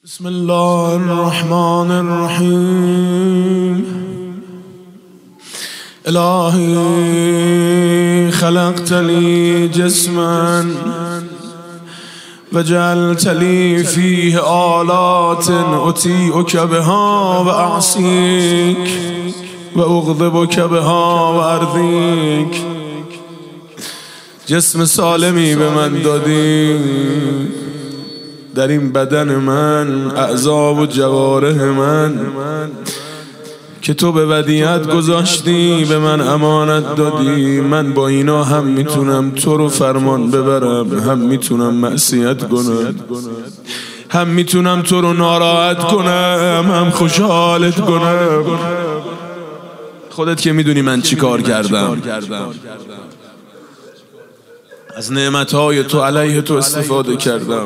بسم الله الرحمن الرحیم. الهی خلقت لی جسما و جعلت لی فیه آلات اطیعک بها و اعصیک و اغضبک بها و ارضیک. جسم سالمی به من دادی، در این بدن من، اعضا و جوارح من که تو به ودیعت گذاشتی، به من امانت دادی. من با اینا هم میتونم تو رو فرمان ببرم، هم میتونم معصیت کنم، هم میتونم تو رو ناراحت کنم، هم خوشحالت کنم. خودت که میدونی من چی کار کردم. از نعمتهای تو علیه تو استفاده کردم.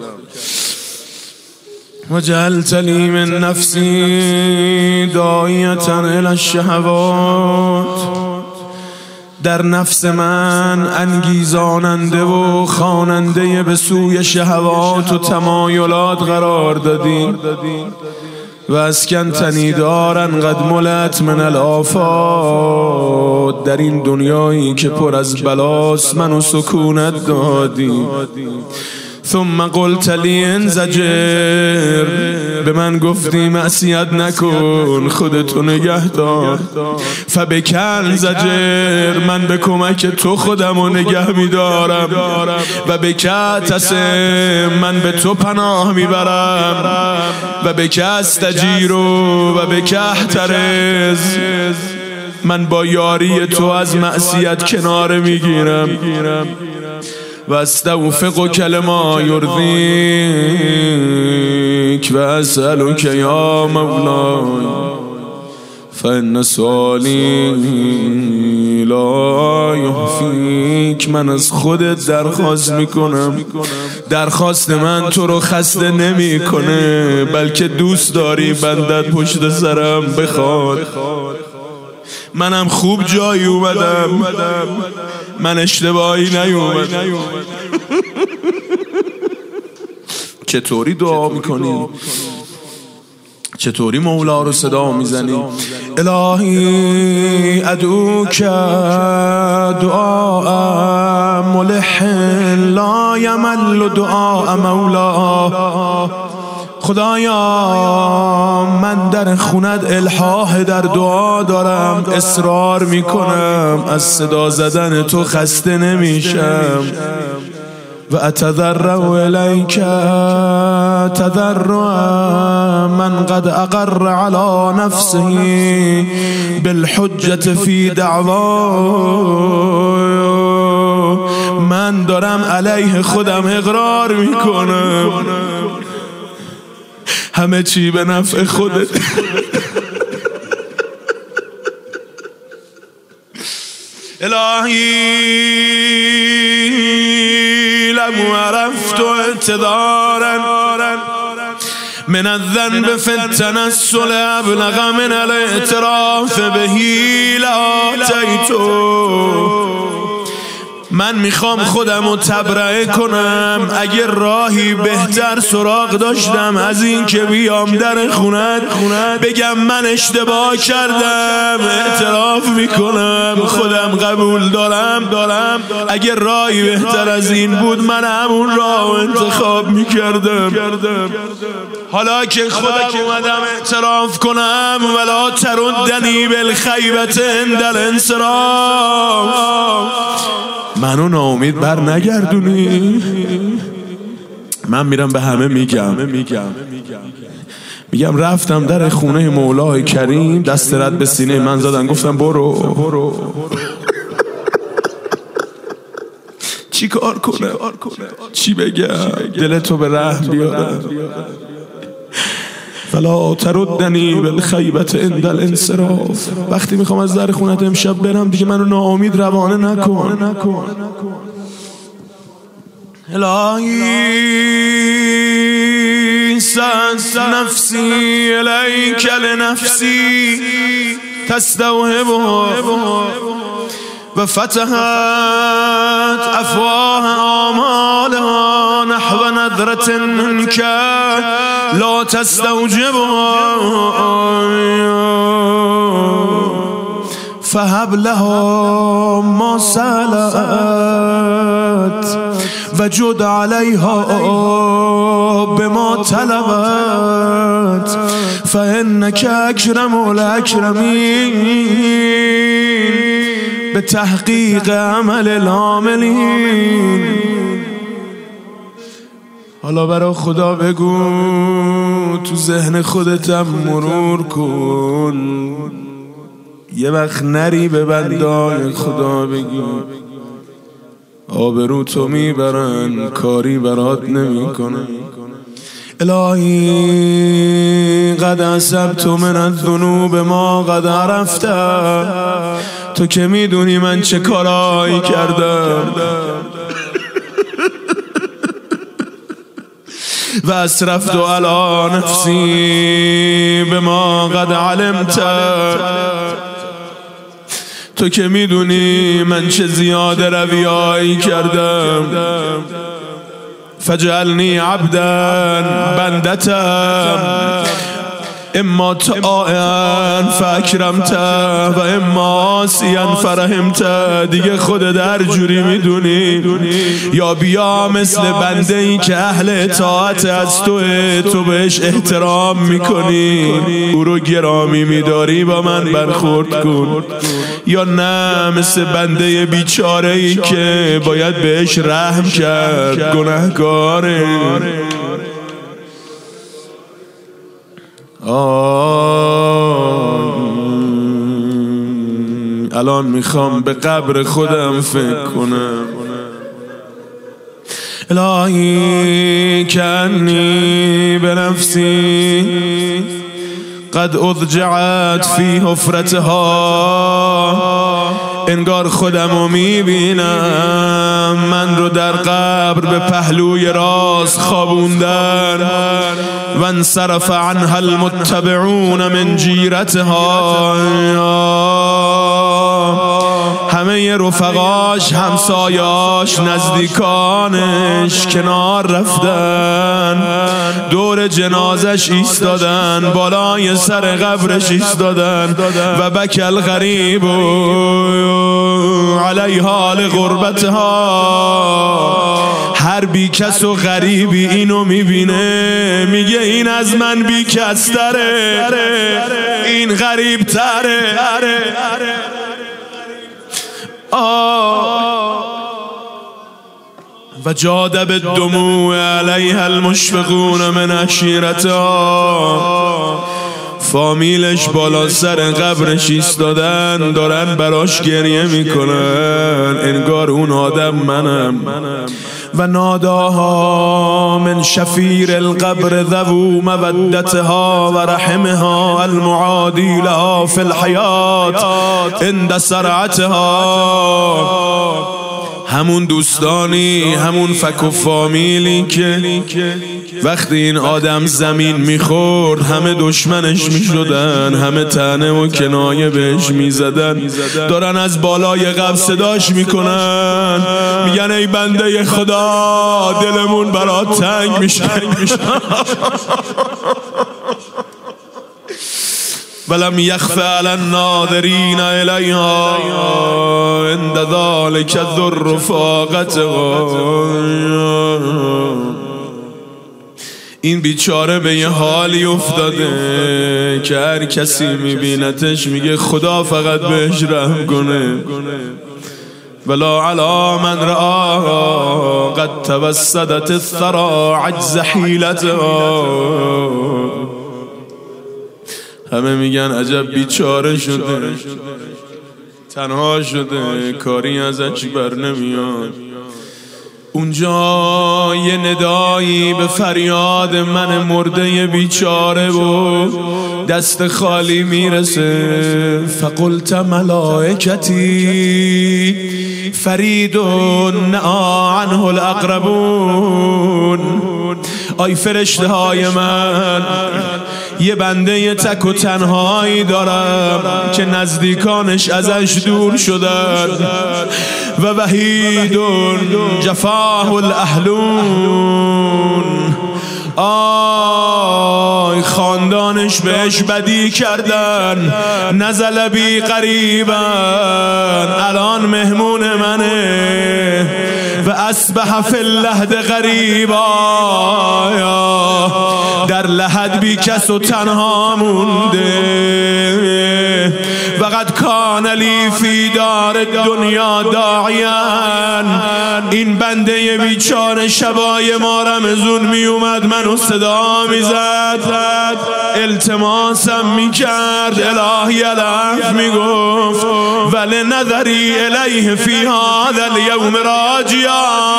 و جعلت لی من نفسی داعیة الی الشهوات، در نفس من انگیزاننده و خواننده به سوی شهوات و تمایلات قرار دادی. و اسکنتنی دارا قد ملت من الآفات، در این دنیایی که پر از بلاست منو سکونت دادی. ثم قلت لی انزجر، به من گفتی معصیت نکن، خودتو نگه دار. فبک انزجر، من به کمک تو خودمو نگه میدارم. و بک اعتصم، من به تو پناه میبرم. و بک استجیر و بک احترز، من با یاری تو از معصیت کناره میگیرم. و استوفق لما یرضیک و اسألک یا مولای فإن سؤالی لا یحفیک. من از خودت درخواست میکنم، درخواست من تو رو خسته نمیکنه، بلکه دوست داری بندت پشت سرم بخواد. منم خوب جایی اومدم، من اشتباهی نیومدم. چطوری دعا میکنی؟ چطوری مولا رو صدا میزنی؟ الهی ادعوک دعاء ملح لا یمل دعاء مولا. خدایا من در خونت الحاح در دعا دارم، اصرار میکنم، از صدا زدن تو خسته نمیشم. و اتضرع الیک تضرعا من قد اقر علی نفسه بالحجة فی دعوا. من دارم علیه خودم اقرار میکنم، همه چی به نفع خودت. الهی لم عرفت اعتذارا من الذنب في التنسل ابلغ من الاعتراف به لآتیتو. من میخوام خودم رو تبرئه کنم. اگه راهی بهتر سراغ داشتم از این که بیام در خونت بگم من اشتباه کردم، اعتراف میکنم، خودم قبول دارم. اگه راهی بهتر از این بود من همون راه انتخاب میکردم. حالا که خودم اومدم اعتراف کنم، ولا تردنی بالخیبة عند الانصراف، منو ناامید بر نگردونی. من میرم به همه میگم رفتم در خونه مولای کریم، دست رد به سینه من زدن، گفتم برو. چی کار کنم؟ چی بگم؟ دلتو به رحم بیارم. فلا تردنی بالخیبة عند الانصراف. وقتی میخوام از در خونت امشب برم دیگه منو ناامید روانه نکن. الهی سألت نفسی الیک لنفسی تستوهبه و فتحت افواه آمالها نحو نظرة منك لا تستوجب فهب لها ما سألت وجد عليها بما طلبت فإنك أكرم الأكرمين بتحقیق عمل العاملین. حالا برا خدا بگو، تو ذهن خودتم مرور کن، یه وقت نری به بندای خدا بگی آبرو تو میبرن کاری برات نمی کنن. الهی قد عصبت من الذنوب ما قد عرفت، تو که میدونی من چه کارایی کردم و اسرفت علی نفسی بما قد علمت، تو که میدونی من چه زیاده رویایی کردم. فجعلنی عبدا بندتم اما طائعا فاکرمت و اما عاصیا فرحمت. دیگه خودت هر جوری میدونی، یا بیا مثل بنده ای که اهل اطاعت از تو بهش احترام میکنی، او رو گرامی میداری، با من برخورد کن، یا نه مثل بنده بیچاره ای که باید بهش رحم کرد، گناهکاره. الان میخوام به قبر خودم فکر کنم. الهی کنی به نفسی قد اضجعت فی حفرتها، انگار خودمو میبینم من رو در قبر به پهلوی راست خوابوندن. و انصرف عنها المتبعون من جیرتها، همه رفقاش، همسایاش، نزدیکانش کنار رفتن، دور جنازش ایستادن، بالای سر قبرش ایستادن. و بک الغریب علیها لغربتها، هر بی کس و غریبی اینو میبینه میگه این از من بی کس تره، این غریب تره. و جاد بالدموع علیها المشفقون من عشیرتها، فامیلش بالا سر قبرش ایستادن، دارن براش گریه میکنن، انگار اون آدم منم. و ناداها من شفیر القبر ذو مودتها و رحمها المعادی لها فی الحیات عند سرعتها. همون دوستانی، همون فک و فامیلی که وقتی این آدم زمین میخورد همه دشمنش میشدن، همه طعنه و کنایه بهش میزدن، دارن از بالای قبر صداش میکنن، میگن ای بنده خدا دلمون برات تنگ میشه. ولم يخف على الناظرين إليها عند ذلك الذر فاقتها. این بیچاره به یه حالی افتاده که هر کسی میبینتش میگه خدا فقط بهش رحم کنه. ولا على من رآها قد توسدت الثرى عجز حیلتها. همه میگن عجب بیچاره شده، تنها شده، کاری ازش بر نمیاد. اونجا یه ندایی به فریاد من مرده بیچاره و دست خالی میرسه. فقلت ملائکتی فرید نعا عنه الاقربون. آی فرشته های من، یه بنده تک و تنهایی دارم که نزدیکانش ازش دور شدن. و وحید جفاه الاهلون، آی خاندانش بهش بدی کردن، نزل بی قریبن، الان مهمون منه و اصبح فی اللحد غریبا، در لحد بی کس و تنها مونده. وقد کان لی فی دار دنیا داعیان، این بنده بیچاره شبای ما رمضون می اومد منو صدا می زد، التماسم می کرد، الهی الف می گفت ولی نظری الیه فی هذا الیوم راجیا،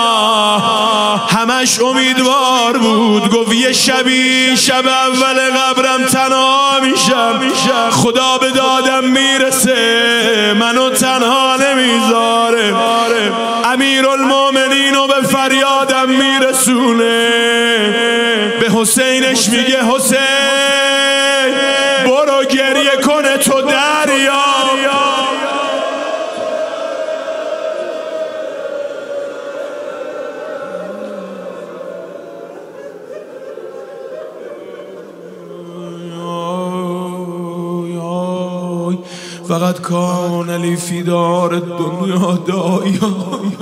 همش امیدوار بود، گفت یه شبی شب اول قبرم تنها میشم، خدا به دادم میرسه منو تنها نمیذاره، امیرالمومنین رو به فریادم میرسونه، به حسینش میگه حسین برو گریه کنه تو دریا. فقط کان لی فی دار دنیا داعیا،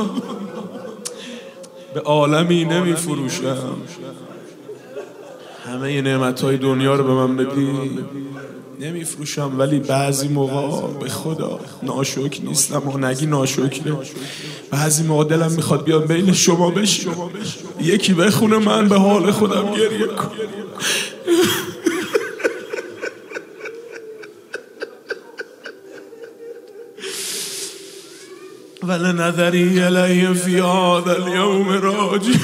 به عالمی نمی فروشم، همه نعمتهای دنیا رو به من بدی نمی فروشم، ولی بعضی موقع به خدا ناشکر نیستم و نگی ناشکره، بعضی موقع دلم میخواد بیام بین شما بشینم یکی بخونه من به حال خودم گریه کنم. ولنظری الیه فی هذا الیوم راجع،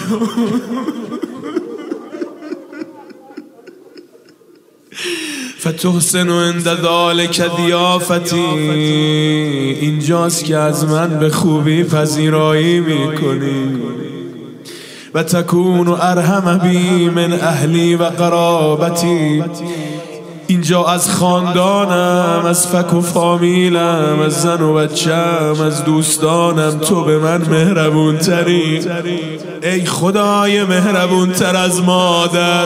فتحسن عند ذلک ضیافتی، اینجاست که از من به خوبی پذیرایی میکنی، و تکون ارحم بی من اهلی و قرابتی، اینجا از خاندانم، از فک و فامیلم، از زن و بچم، از دوستانم تو به من مهربون تری، ای خدای مهربون تر از مادر.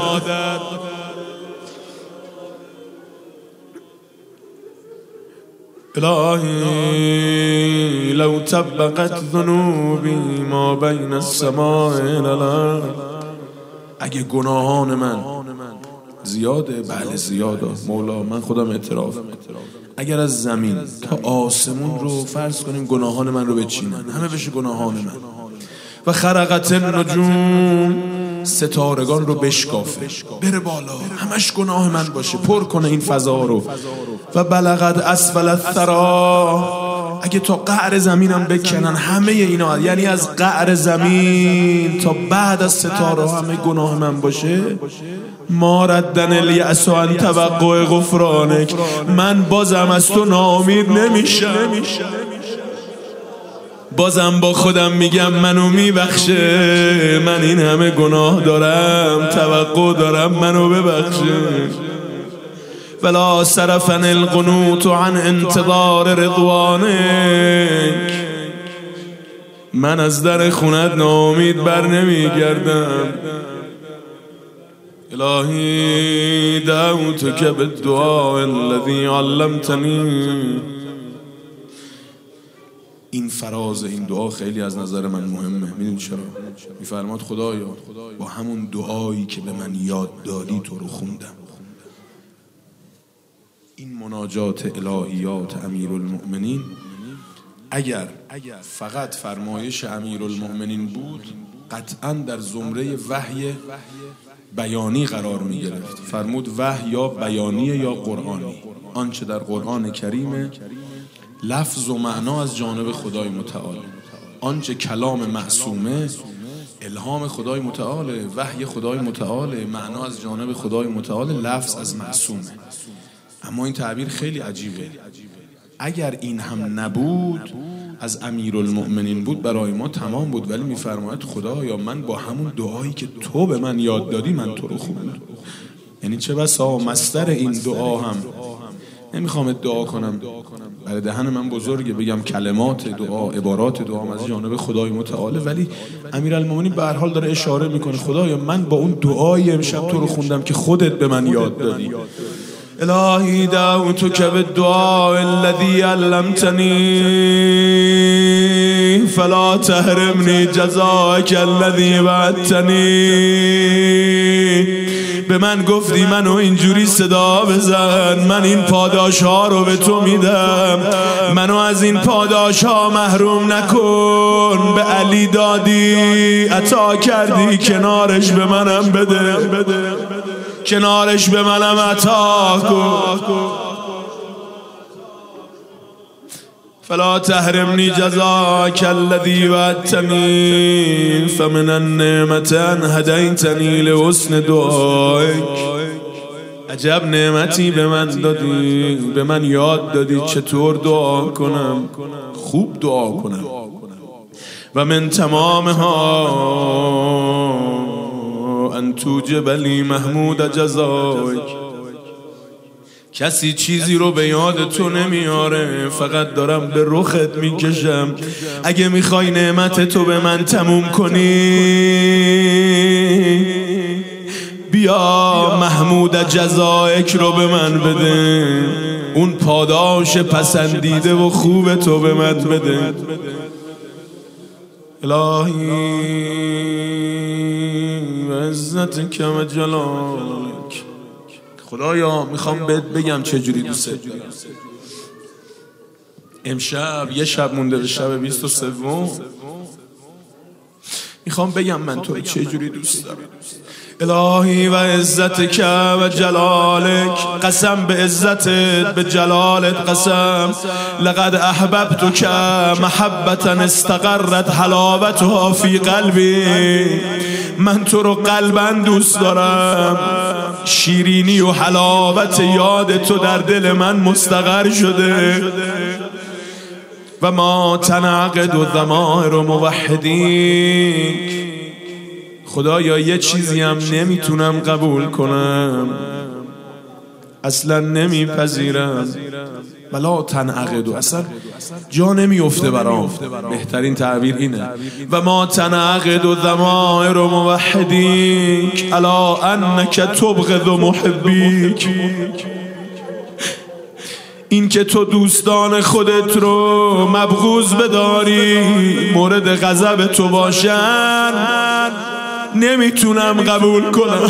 الهی لو طبقت ذنوبی ما بین السماء والارض، اگه گناهان من زیاده، بله زیاده مولا، من خودم اعتراف، اگر از زمین تا آسمون رو فرض کنیم گناهان من رو بچینن، همه بشه گناهان من، و خرقت النجوم، ستارگان رو بشکافه بره بالا، همش گناه من باشه، پر کنه این فضا رو، و بلغت اسفل الثری، اگه تا قعر زمینم بکنن همه اینا، یعنی از قعر زمین تا بعد از ستاره همه گناه من باشه، ما ردن الیأس عن توقع غفرانک، من بازم از تو ناامید نمیشم، بازم با خودم میگم منو میبخشه، من این همه گناه دارم، توقع دارم منو ببخشه. ولا صرفن القنوت عن انتظار رضوانک، من از در خونت ناامید بر نمیگردم. الهی دعوتک بالدعاء الذی علمتنی، این فراز این دعا خیلی از نظر من مهمه. میدونی چرا؟ میفرماد خدایا با همون دعایی که به من یاد دادی تو رو خوندم. این مناجات الهیات امیرالمؤمنین اگر فقط فرمایش امیرالمؤمنین بود قطعا در زمره وحی بیانی قرار می گرفت. فرمود وحی یا بیانی یا قرآنی، آنچه در قرآن کریم لفظ و معنا از جانب خدای متعال، آنچه کلام معصومه الهام خدای متعاله، وحی خدای متعاله، معنا از جانب خدای متعاله، لفظ از معصومه. اما این تعبیر خیلی عجیبه. اگر این هم نبود، از امیرالمؤمنین بود، برای ما تمام بود. ولی میفرماید خدایا من با همون دعایی که تو به من یاد دادی من تو رو خوندم. یعنی چه بسا مصدر این دعا هم نمیخوام دعا کنم برای دهن من بزرگه بگم کلمات دعا، عبارات دعا از جانب خدای متعال، ولی امیرالمومنین به هر حال داره اشاره میکنه خدایا من با اون دعای امشب تو رو خوندم که خودت به من یاد دادی. الهی دعوتک بالدعاء الذی علمتنی فلا تحرمنی جزاک الذی وعدتنی. به من گفتی منو اینجوری صدا بزن، من این پاداش ها رو به تو میدم، منو از این پاداش ها محروم نکن. به علی دادی عطا کردی، کنارش به منم بده، کنارش به منم عطا کن. فلا تحرمنی جزاک الذی وعدتنی فمن النعمة ان هدیتنی لحسن دعایک. عجب نعمتی به من دادی، به من یاد دادی چطور دعا کنم، خوب دعا کنم. و من تمامها ان توجب لی محمود جزایک. کسی چیزی رو به یاد تو نمیاره، فقط دارم به رخت میکشم. اگه میخوای نعمت تو به من تموم کنی بیا محمود جزایک رو به من بده، اون پاداش پسندیده و خوب تو به من بده. الهی و عزتک و جلالک. خدایا میخوام بهت بگم چجوری دوست دارم. امشب یه شب مونده به شب 23، میخوام بگم من تو چجوری دوست دارم. الهی و عزتک و جلالک، قسم به عزتت به جلالت قسم، لقد احببتک محبتا استقرت حلاوتها فی قلبی. من تو رو قلبا دوست دارم، شیرینی و حلاوت یاد تو در دل من مستقر شده. و ما تنعقد و ضمائر موحدین. خدایا یه چیزی هم نمیتونم قبول کنم، اصلا نمیپذیرم. ولا تنعقد، اصلا جا نمیفته برام، بهترین تعبیر اینه. و ما تنعقد و ضمائر موحدینک الا انک تبغض محبیک. این که تو دوستان خودت رو مبغوض بداری، مورد غضب تو باشن، نمیتونم قبول کنم.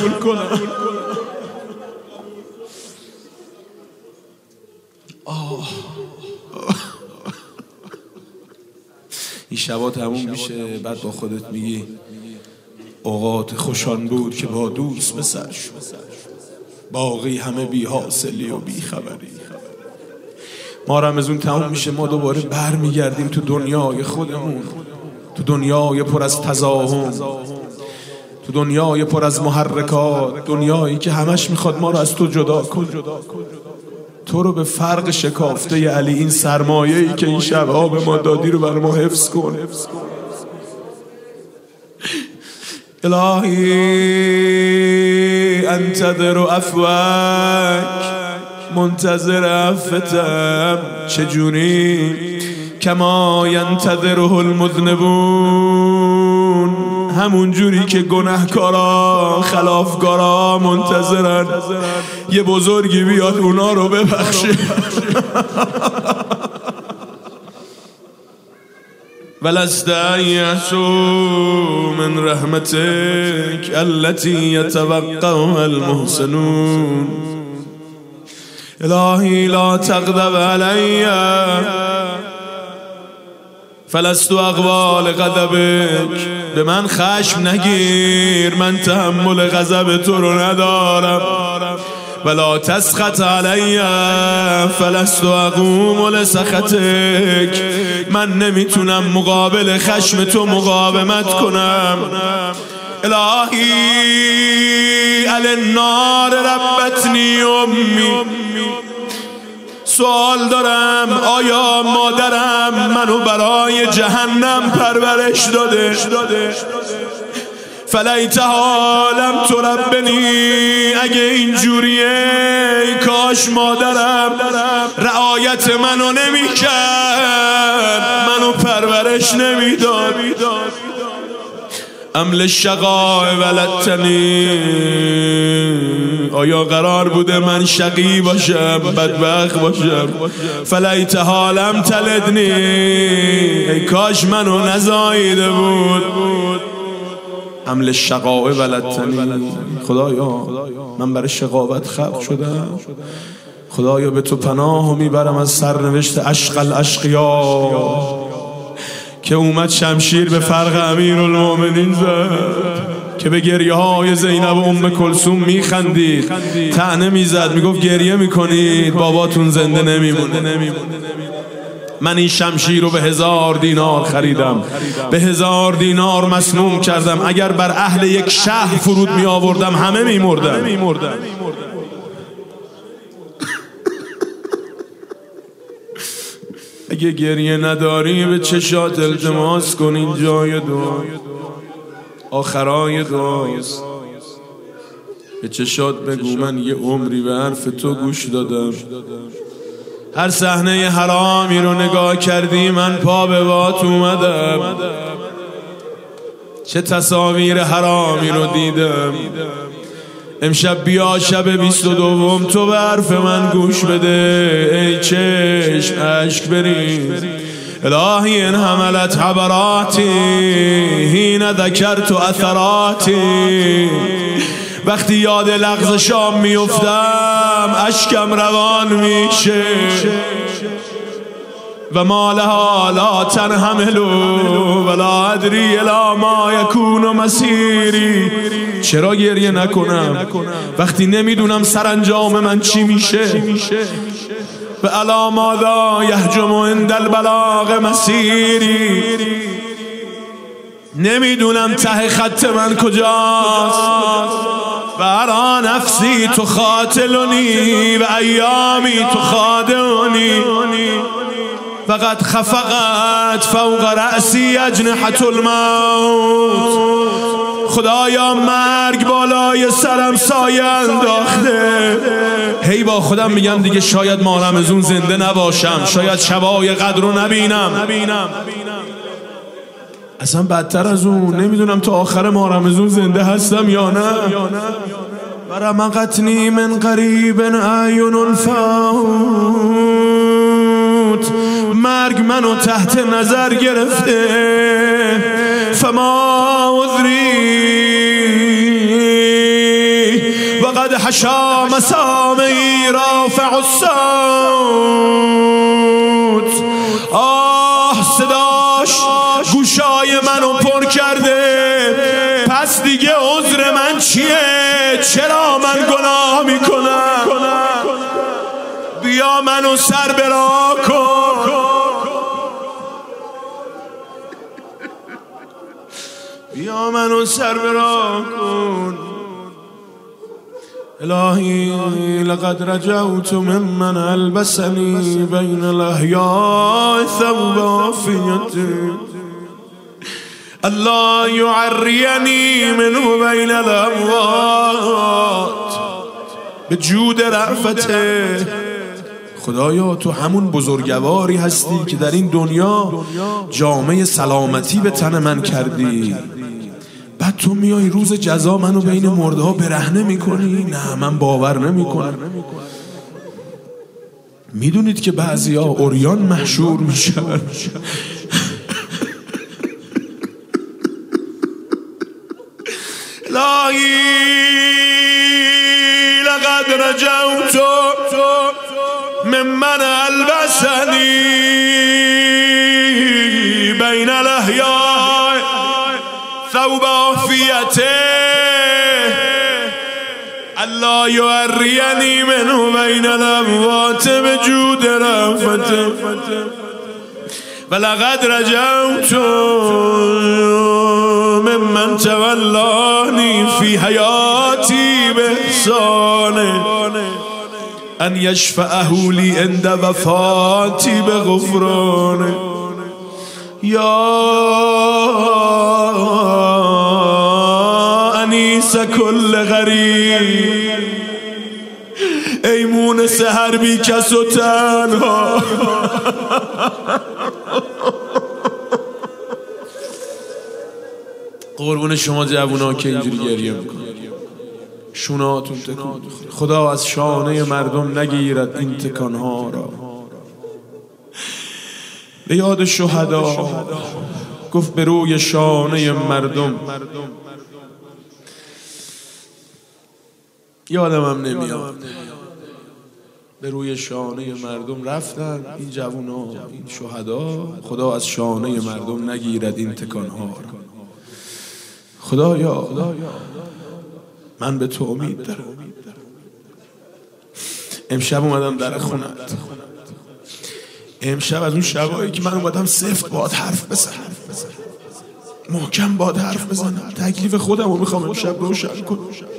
این شبا تموم میشه، بعد با خودت میگی اوقات خوشان بود که با دوست بسر شد، باقی همه بی حاصلی و بی خبری. ما رمضان تموم میشه، ما دوباره بر میگردیم تو دنیای خودمون، تو دنیای پر از تزاهم، تو دنیای پر از محرکات، دنیایی که همش میخواد ما رو از تو جدا کنه. تو رو به فرق شکافته علی، این سرمایه‌ای که این شبها به ما دادی رو بر ما حفظ کن. الهی انتظر عفوک، منتظر عفتم. چجوری؟ کما ینتظره المذنبون، همون جوری که گناهکارا خلافکارا منتظرن یه بزرگی بیاد اونا رو ببخشه. ولست یأسوا من رحمتک التي یتوقعها المحسنون. الهی لا تغضب علی فلست اقبال غضبک. به من خشم نگیر، من تحمل غضب تو رو ندارم. ولا تسخط علی فلست اقوم لسخطک. من نمیتونم مقابل خشم تو مقاومت کنم. الهی علی النار ربتنی امی. سوال دارم، آیا مادرم منو برای جهنم پرورش داده؟ فلیتها لم تربنی، اگه اینجوریه کاش مادرم رعایت منو نمیکرد، منو پرورش نمیداد. ام للشقاء ولدتنی، آیا قرار بوده من شقی باشم، بدبخت باشم؟ فلیتها لم تلدنی، ای کاش منو نزاییده بود. ام للشقاء ولدتنی، خدایا من برای شقاوت خلق شدم، خدایا به تو پناه میبرم از سرنوشت اشقى الاشقیا که اومد شمشیر به فرق امیرالمومنین زد، که به گریه های زینب و ام کلثوم میخندید، طعنه میزد، میگفت گریه میکنید باباتون زنده نمیمونه. من این شمشیر رو به 1000 دینار خریدم، به 1000 دینار مسموم کردم، اگر بر اهل یک شهر فرود می آوردم همه میمردن. اگه گریه نداری به چشات التماس کن، این جای دعا آخرای دعاست. به چشات بگو من یه عمری به حرف تو گوش دادم، هر صحنه حرامی رو نگاه کردی من پا به وات اومدم، چه تصاویر حرامی رو دیدم. امشب بیا شب 22 تو به حرف من گوش بده، ای چشم اشک بریز. الهی ان حملت حبراتی حین ذکرت اثراتی، وقتی یاد لغز شام میفتم اشکم روان میشه. و ما لها لا تنحمل ولا ادری الی ما یکون مسیری، چرا گریه نکنم وقتی نمیدونم سرانجام من چی میشه. و الا ماذا یهجم عند البلاغ مسیری، نمیدونم ته خط من کجاست. و ارا نفسی تخاتلنی و ایامی تخادعنی، فقط خفقت فوق رأسی اجنحة الموت. خدایا مرگ بالای سرم سایه انداخته. هی با خودم میگم دیگه شاید ماه رمضان زنده نباشم، شاید شبای قدر رو نبینم. اصلا بدتر از اون نمیدونم تا آخر ماه رمضان زنده هستم یا نه. برمقتنی من قریب اعین الفوت، مرگ منو تحت نظر گرفته. فما عذری وقد حشا مسامعی رافع الصوت، آه صداش گوشای منو پر کرده. پس دیگه عذر من چیه؟ چرا من گناه میکنم؟ بیا منو سر برا کن، بیا منو سر برا کن. الهی لقد رجوت ممن البسنی بین الاحیاء ثوب عافیتی، الله یعرینی منه بین الاموات به جود رأفته. خدایا تو همون بزرگواری هستی که در این دنیا جامعه سلامتی به تن من کردی، بعد تو میای روز جزا منو بین مرده ها برهنه میکنی. نه من باور نمیکنم. میدونید که بعضی ها عریان محشور میشن. الهی لقد رجوت ممن البسنی بین الاحیاء ثوب عافیته، الله یعرینی منه بین الاموات به جود رأفته. ولقد رجوت ممن تولانی فی حیاتی بإحسانه ان یشفعه لی عند وفاتی بغفرانه. یا نیست کل غریب، ای مونس هر بی کس و تنها. قربون شما جوونا که اینجوری گریه میکنید، شونهاتون تکون بخوره. خدا از شانه مردم نگیرد این تکانها را. به یاد شهدا گفت به روی شانه مردم. یادم هم نمیاد. به روی شانه مردم رفتن این جوونا، این شهدا. خدا از شانه مردم نگیرد این تکانها را. خدایا من به تو امید دارم. امشب اومدم در خونت. امشب از اون شبایی که من اومدم سفت باهات حرف بزنم، محکم باهات حرف بزنم. تکلیف خودم رو میخوام امشب روشن کنم.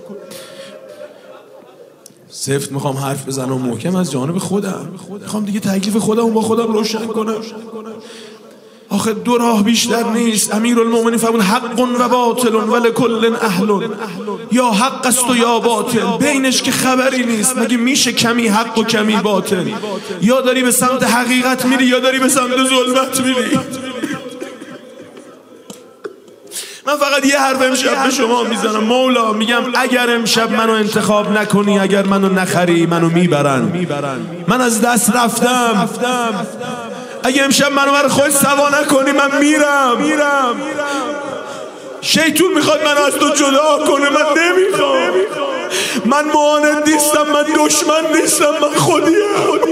سفت میخوام حرف بزنم و محکم از جانب خودم. میخوام دیگه تکلیف خودم رو با خودم روشن کنم. آخه دو راه بیشتر نیست. امیرالمومنین فرمود حق و باطل ولکل اهل، یا حق است و یا باطل، بینش که خبری نیست. مگه میشه کمی حق و کمی باطل؟ یا داری به سمت حقیقت میری یا داری به سمت ظلمت میری. من فقط یه حرف امشب به شما میزنم. مولا میگم اگر امشب منو انتخاب نکنی، اگر منو نخری، منو میبرن. من از دست رفتم. اگه امشب منو بر خود سوا نکنی من میرم. شیطون میخواد منو از تو جدا کنه، من نمیخوام. من معاند نیستم، من دشمن نیستم، من خودیم.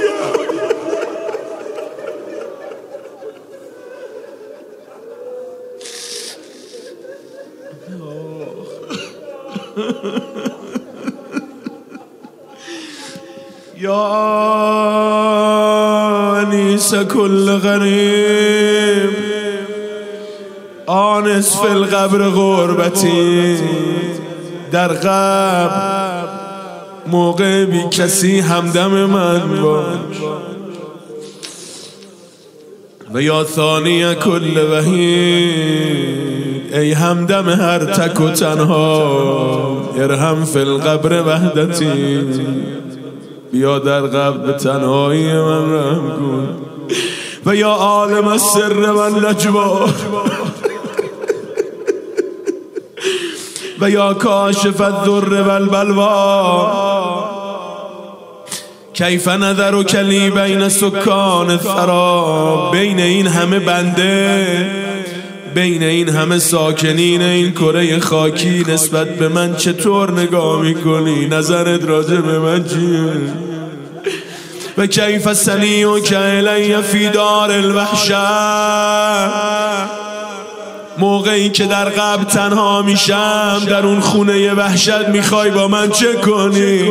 یا انیس کل غریب آنس فی القبر غربتی. در قبر موقع بی کسی همدم من باش. و یا ثانی کل وحید، ای همدم هر تک و تنها. ارحم فی القبر وحدتی، بیا در قبر به تنهایی من رحم کن. و یا عالم السر و النجوا، و یا کاشف الضر و البلوا، کیف نظرک لی بین سکان الثری. بین این همه بنده، بین این همه ساکنین این کره خاکی نسبت به من چطور نگاه میکنی؟ نظرت راجع به من چیه؟ و کیف سلیک الی فی دار الوحشه، موقعی که در قبر تنها میشم در اون خونه وحشت میخوای با من چه کنی؟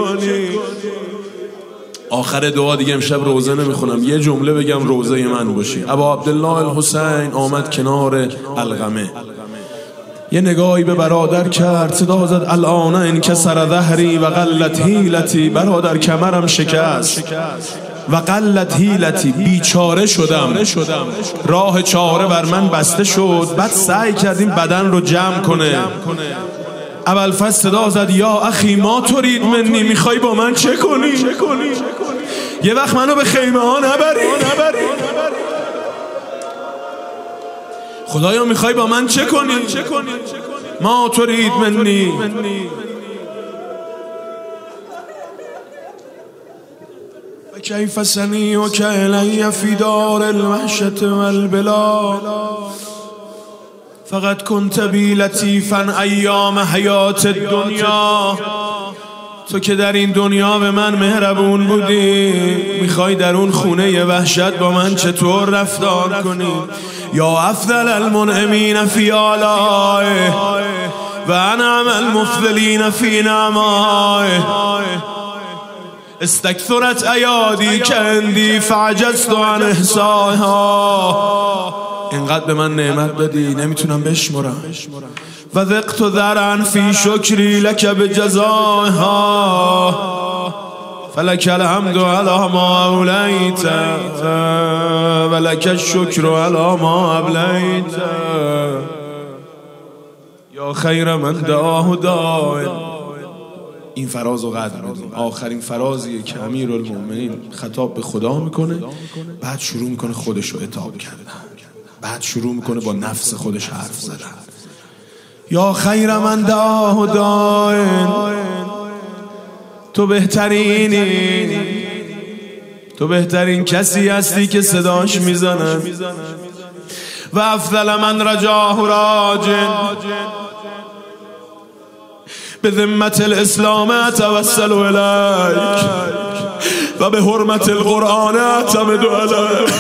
آخر دعا دیگه امشب روزه نمیخونم، یه جمله بگم روزه من باشی. ابا عبدالله الحسین آمد کنار القمه، یه نگاهی به برادر کرد، صدا زد الان انکسر ظهری و قلت حیلتی. برادر کمرم شکست و قلت حیلتی، بیچاره شدم، راه چاره بر من بسته شد. بعد سعی کردیم بدن رو جمع کنه. ابوالفضل صدا زد یا اخی ما ترید منی، میخوای با من چه کنی؟ یه وقت منو به خیمه ها نبری. خدایا میخوای با من چه کنی؟ ما ترید منی. و کیف سنیک الی فی دار الوحشة والبلا، فقط کنت بی لطیفا ایام حیات الدنیا. تو که در این دنیا به من مهربون بودی، میخوای در اون خونه وحشت با من چطور رفتار کنی؟ یا افضل المنعمین فی آلائه و انعم المفضلین فی نعمائه. استکثرت ایادی که اندی فعجزت عن احصائها. اینقدر به من نعمت دادی نمیتونم بشمرم. و ذقت ذرعا فی شکری لک بجزائها، فلک الحمد علی ما اولیت و لک الشکر علی ما ابلیت. یا خیر من دعاه داع. این فراز رو قدر بدیم. آخرین فرازیه که امیرالمومنین خطاب به خدا میکنه، بعد شروع میکنه خودش رو عتاب کردن، بعد شروع میکنه با نفس خودش حرف زدن. یا خیر من دعاه داع، تو بهترین کسی هستی که صداش میزنن. و افضل من رجاه راجن، به ذمت الاسلام اتوسل الیک و به حرمت القرآن اعتمد علیک.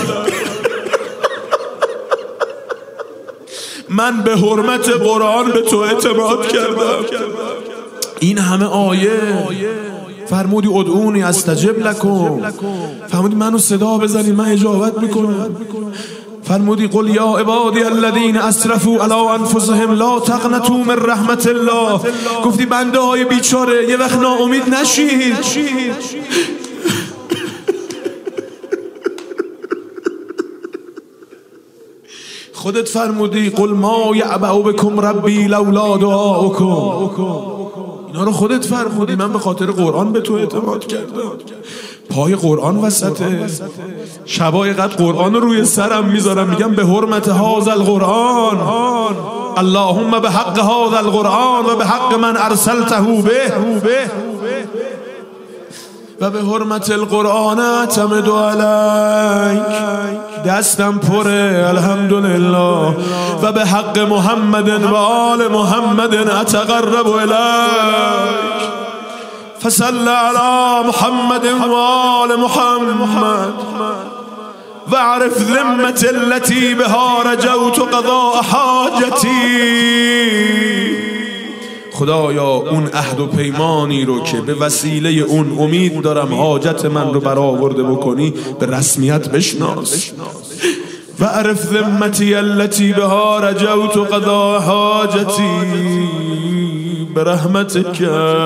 من به حرمت قرآن به تو اعتماد کردم. این همه آیه فرمودی ادعونی استجب لکم، فرمودی منو صدا بزنی من اجابت میکنم. فرمودی قل یا عبادی الذین اسرفوا علی انفسهم لا تقنطوا من رحمت الله. گفتی بنده های بیچاره یه وقت ناامید نشید. خودت فرمودی قل ما یعبأ بکم ربی لولا دعاؤکم. اینا رو خودت فرمودی. من به خاطر قرآن به تو اعتماد کردم. پای قرآن وسطه، شبای قد قرآن رو روی سرم میذارم، میگم به حرمت هذا القرآن، اللهم به حق هذا القرآن و به حق من ارسلته به و به حرمت القرآن اعتمد علیک. دستم پره الحمدلله. و به حق محمد و آل محمد اتقرب الیک. فصل علی محمد و آل محمد واعرف ذمة التي بها رجوت قضاء حاجتی. خدایا اون عهد و پیمانی رو که به وسیله اون امید دارم حاجت من رو برآورده بکنی به رسمیت بشناس. واعرف ذمتی التي بها رجوت قضاء حاجتی برحمتک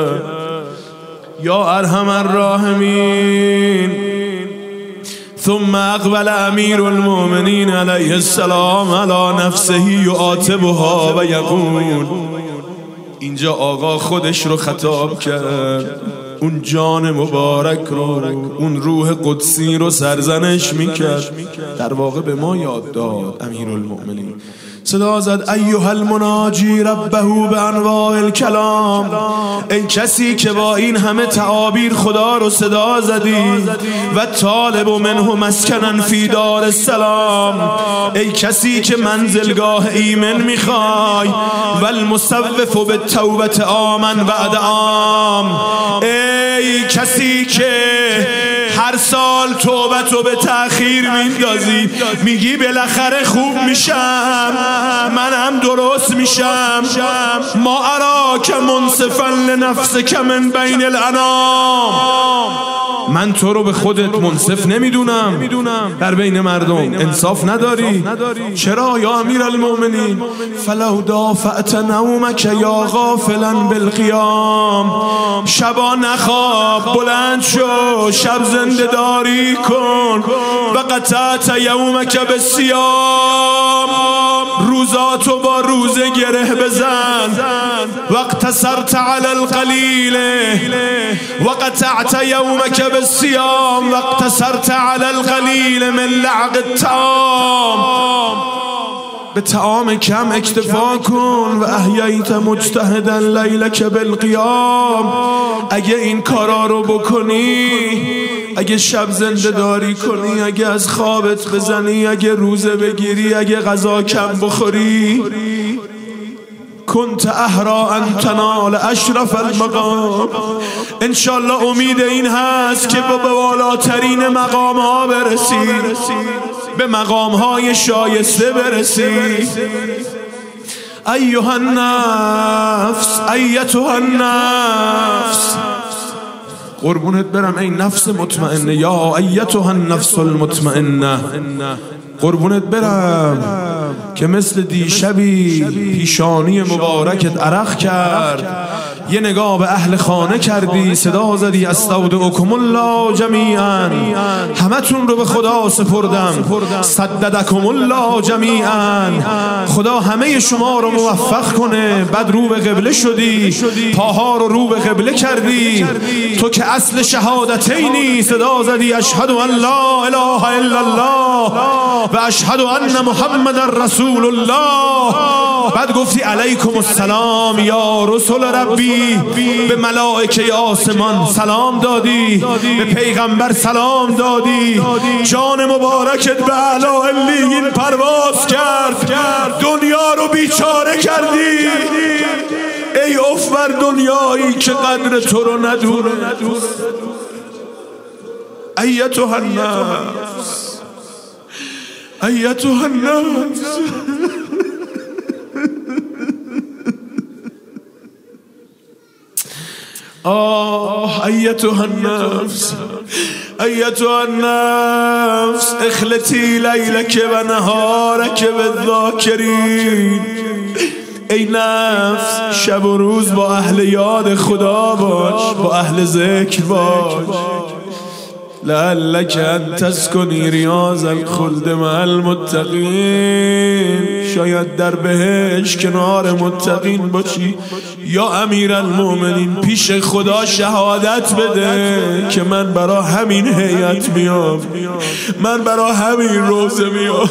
یا ارحم الراحمین. ثم اقبل امیر المؤمنین علیه السلام علی نفسه یعاتبها و یقول. اینجا آقا خودش رو خطاب کرد، اون جان مبارک رو، اون روح قدسی رو سرزنش میکرد. در واقع به ما یاد داد امیرالمؤمنین. صدا زد ایها المناجی ربه به انواع الکلام. ای کسی که با این همه تعابیر خدا رو صدا زدی. و طالب منه مسکنا فی دار السلام. ای کسی که منزلگاه ایمن میخوای. و المصوف بالتوبه آمن بعد عام. ای کسی که هر سال توبتو به تأخیر میندازی، میگی بالاخره خوب میشم، منم درست میشم. ما اراک منصفا لنفسک من بین الانام. من تو رو به خودت منصف نمیدونم در بین مردم. انصاف نداری. چرا یا امیرالمؤمنین؟ فلو دافعت نومک یا غافلا بالقیام. شبا نخواب، بلند شو، شب زنده داری کن. و قطعت یومک بالصیام. روزاتو با روزه گره بزن. و اقتصرت علی القلیل و قطعت یومک بالصیام و اقتصرت علی القلیل من لعق الطعام. به طعام کم اکتفا کن. و احییت مجتهدا لیلک بالقیام. اگه این کارا رو بکنی، اگه شب زنده داری کنی، اگه از خوابت بزنی، اگه روزه بگیری، اگه غذا کم بخوری، کنت احرا ان تنال اشرف المقام. انشالله امید این هست که به بالاترین مقام ها برسی، به مقام های شایسته برسی. ایها النفس، ایتها النفس، قربونت برم ای نفس مطمئنه، یا ایتها النفس المطمئنه، قربونت برم که مثل دیشبی پیشانی مبارکت عرق کرد، یه نگاه به اهل خانه کردی، صدا زدی استودعکم الله جمیعا، همتون رو به خدا سپردم، سددکم الله جمیعا، خدا همه شما رو موفق کنه. بعد رو به قبله شدی، پاها رو به قبله کردی، تو که اصل شهادتینی، صدا زدی اشهد ان لا اله الا الله و اشهد ان محمد رسول الله. بعد گفتی علیکم السلام یا رسول ربی، به ملائکه آسمان سلام دادی، به پیغمبر سلام دادی، جان مبارکت به اعلی علیین پرواز کرد، دنیا رو بیچاره کردی. ای اف بر دنیایی که قدر تو رو ندونه. ایتها النفس، ایتها النفس، ایتها النفس، ایتها النفس اخلتی لیلک و نهارک بالذاکرین. ای نفس شب و روز با اهل یاد خدا باش، با اهل ذکر باش. لعلک ان تسکنی ریاض الخلد مع المتقین، شاید در بهشت کنار متقین باشی. یا امیرالمومنین پیش خدا شهادت بده که من برا همین هیئت میام، من برا همین روزه میام.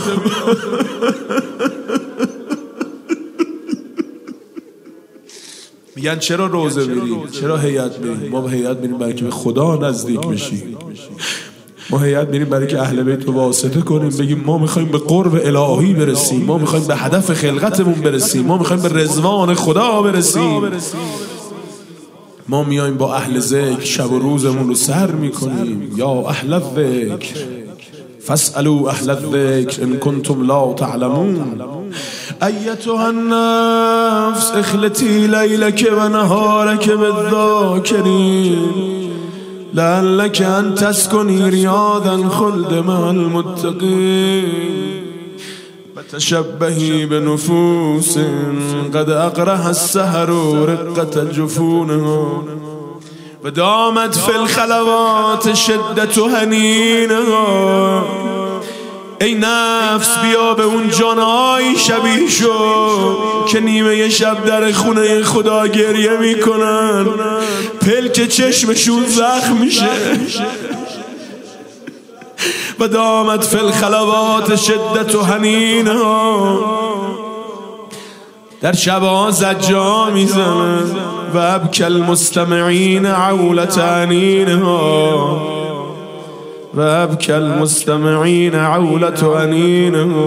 میگن چرا روزه میریم، چرا هیئت میریم؟ ما به هیئت میریم برای که به خدا نزدیک بشیم. ما هیئت میریم برای که اهل بیت رو واسطه کنیم، بگیم ما میخوایم به قرب الهی برسیم، ما میخوایم به هدف خلقتمون برسیم، ما میخوایم به رضوان خدا برسیم. ما میایم با اهل ذکر شب و روزمون رو سر میکنیم. یا اهل الذکر فاسألوا اهل الذکر ان کنتم لا تعلمون. ایتها النفس اخلتی لیلک و نهارک بالذاکرین، لعلک ان تسکنی ریاض الخلد مع المتقین. و تشبهی بنفوس قد اقرح السحر رقة جفونها، و دامت فی الخلوات شدت حنینها. ای نفس بیا به اون جانهای شبیه شو که نیمه شب در خونه خدا گریه میکنن، پلک چشمشون زخم میشه. و دامت فی الخلوات شدت حنینها، در شبها زجا میزنن. و ابکی المستمعین عولت عنینها، و ابکی المستمعین عولت عنینها،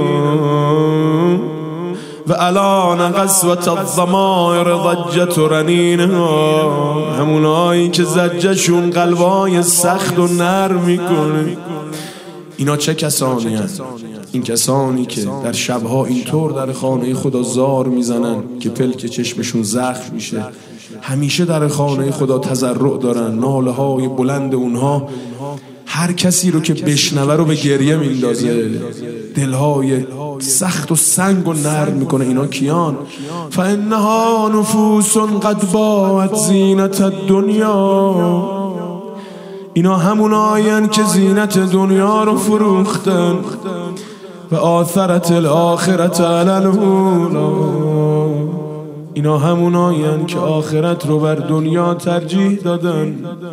و الان قسوة الضمائر ضجت رنینها. همونایی که زجشون قلبای سخت و نرم میکنه. اینا چه کسانی هست؟ این کسانی که در شبها اینطور در خانه خدا زار میزنن که پلک چشمشون زخم میشه، همیشه در خانه خدا تضرع دارن، ناله های بلند اونها هر کسی رو که بشنوه رو به گریه میندازه، دلهای سخت و سنگ و نرم میکنه. اینا کیان؟ فانها نفوس قد باعت زینت الدنیا، اینا همونایین که زینت دنیا رو فروختن. و آثرت الاخرت علی الاولی، اینا همونایین که آخرت رو بر دنیا ترجیح دادن.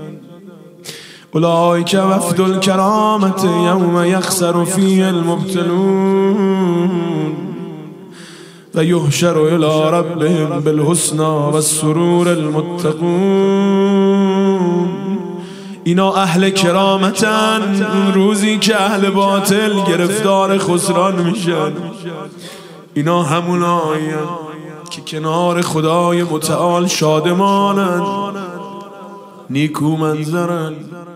اولئک وفد الکرامت یوم یخسر فیه المبتلون، و یحشر الی ربهم بالحسنی و السرور المتقون. اینا اهل کرامتن، روزی که اهل باطل گرفتار خسران میشن. اینا همونایین که کنار خدای متعال شادمانن، نیکو منظرن.